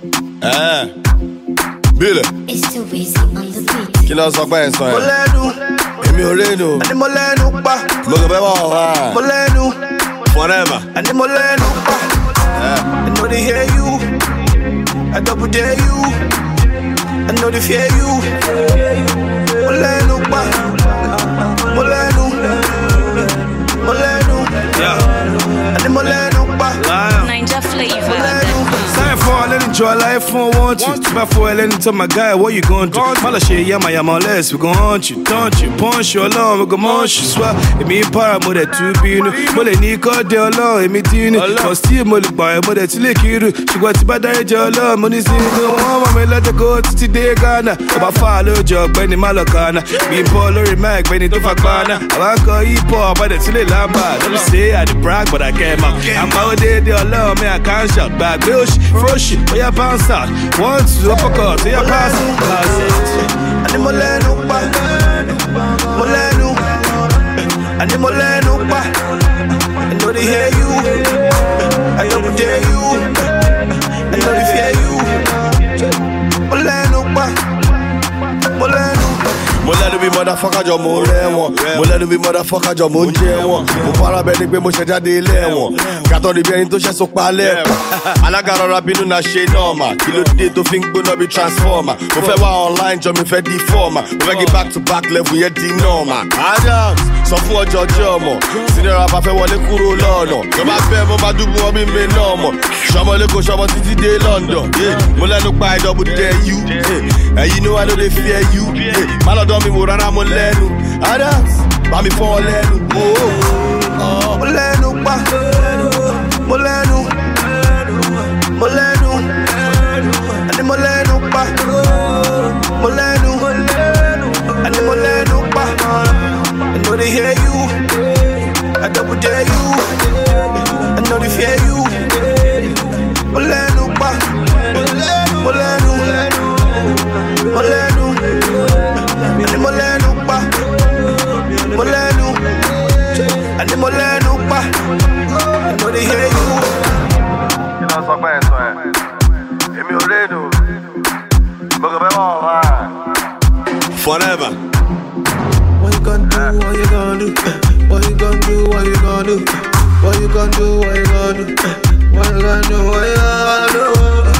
Billy. It's too easy on the beat. Kí ló sọ pé ẹ̀ sọ ẹ̀? Mo lẹ́nu. Èmi ò rénu. Àní mo lẹ́nu pa. Mo kàn fẹ́ wá ọ̀rá. Mo lẹ́nu. Forever. Àní mo lẹ́nu pa. I know they hear you. I double dare you. I know they fear you. Mo lẹ́nu pa. Mo lẹ́nu. Mo lẹ́nu. Àní mo lẹ́nu pa. Ninja flavor. Time for a little joy, life for want you. Time for a little to my guy, what you gon' do? Mala shit, yama yama less, we gon' haunt you, taunt you, punch you along, we gon' munch you. Swear, it me para mo de tu binu, mo le ni ko de along, it me tinu. Cause still mo le buy, mo de tile kiru. She go to bad age along, money single. Mama me let her go to today Ghana. Oba follow job, Benny Malakana. Be Polo Mac, Benny to Fakana. I want go hip hop, but it's still lamba. Let me say I the brag, but I came out. I'm out there, they alone, me I can't shot back. Bush, fresh, oh yeah, bounce out. 1, 2, uppercut, oh yeah, pass it. I need more land, more land, I need more land, I know they hear you, I don't dare you, I know they fear you. More land, more land. Mo lẹ́nu bí motherfucker jọ mo rẹ́wọ̀n. Mo lẹ́nu bí motherfucker jọ mo ń jẹ́wọ̀n. Mo fara bẹ́ẹ̀ ni pé mo ṣe jáde ilé ẹ̀wọ̀n. Kàtọ́ ni bí ẹni tó ṣẹ́ so palẹ̀. Alága rọra bínú na ṣe nọ́ọ̀mà. Kí ló dé tó fi ń gbóná bí transformer? Mo fẹ́ wá online jọ mi fẹ́ di fọ́ọ̀mà. Mo fẹ́ gé back to back level yẹn di nọ́ọ̀mà. Adams sọ fún ọjọ́ ọjọ́ ọmọ. Senior rapper fẹ́ wọlé kúrò lọ́nà. Tó bá bẹ́ẹ̀ mo máa dúbò wọn bí mi náà mọ̀. Ṣọmọlé kò ṣọmọ títí dé London. Mo lẹ́nu pa double dare you. You know I know they fear you. Má lọ́dọ̀ mi wò rárá mo lẹ́nu. Adams bá mi fọ́ lẹ́nu. Mo lẹ́nu pa. Mo lẹ́nu. Mo lẹ́nu. Àní mo lẹ́nu pa. Mo lẹ́nu. Àní mo lẹ́nu pa. I know they hear you. I double dare you. I know they fear you. Mo lẹ́nu pa. Mo lẹ́nu. Mo lẹ́nu. Àní mo lẹ́nu pa. Mo lẹ́nu. Àní mo lẹ́nu pa. I know they hear you. Kí ló sọ pé ẹ̀ sọ ẹ̀? Èmi ò rénu. Mo kàn fẹ́ wá ọ̀rá. Forever. What you gonna do? What you gonna do? What you gonna do? What you gonna do? What you gonna do? What you gonna do? What you gonna do? What you gonna do?